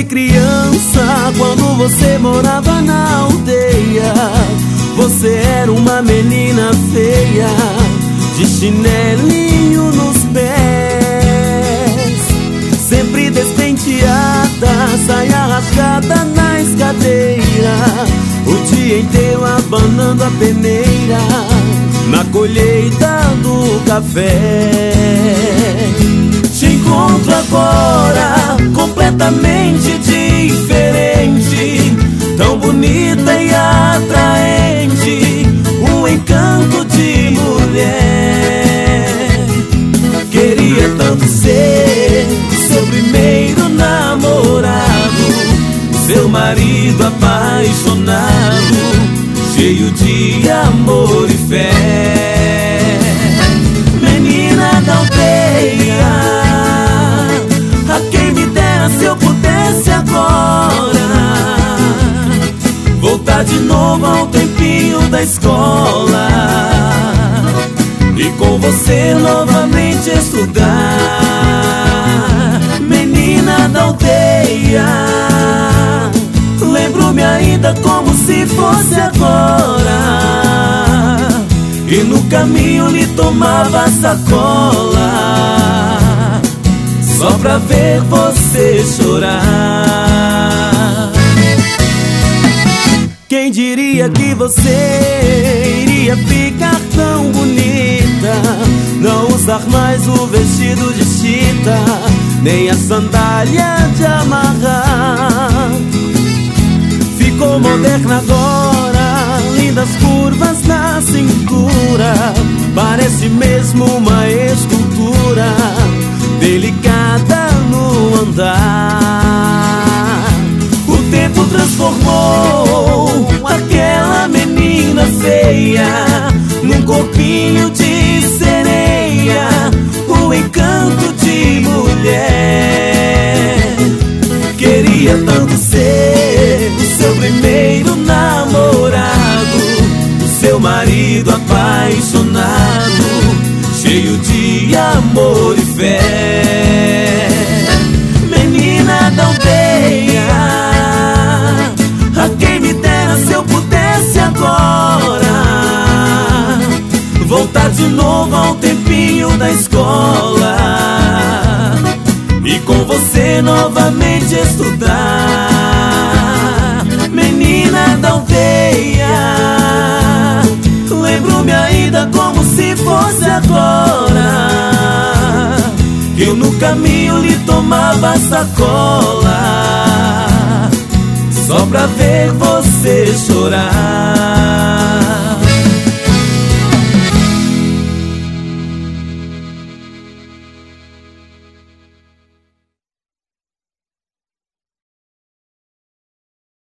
criança, quando você morava na aldeia, você era uma menina feia, de chinelinho nos pés, sempre despenteada, saia rasgada na escadeira, o dia inteiro abanando a peneira na colheita do café. Te encontro agora completamente diferente, tão bonita e atraente, um encanto de mulher. Queria tanto ser seu primeiro namorado, seu marido apaixonado, cheio de amor e fé. Menina da aldeia, a quem me dera se eu pudesse agora voltar de novo ao tempinho da escola e com você novamente estudar. Menina da aldeia, lembro-me ainda como se fosse agora, e no caminho lhe tomava sacola só pra ver você chorar. Quem diria que você iria ficar tão bonita, não usar mais o vestido de chita, nem a sandália de amarrar. Ficou moderna agora, lindas curvas na cintura, parece mesmo uma escultura, delicada no andar. O tempo transformou aquela menina feia num corpinho de sereia, um encanto de mulher. Queria tanto ser o seu primeiro namorado, o seu marido apaixonado, cheio de amor e fé. Menina da aldeia, a quem me dera se eu pudesse agora voltar de novo ao tempinho da escola e com você novamente estudar. Menina da aldeia, lembro-me ainda como se fosse agora, que eu no caminho lhe tomava sacola só pra ver você chorar.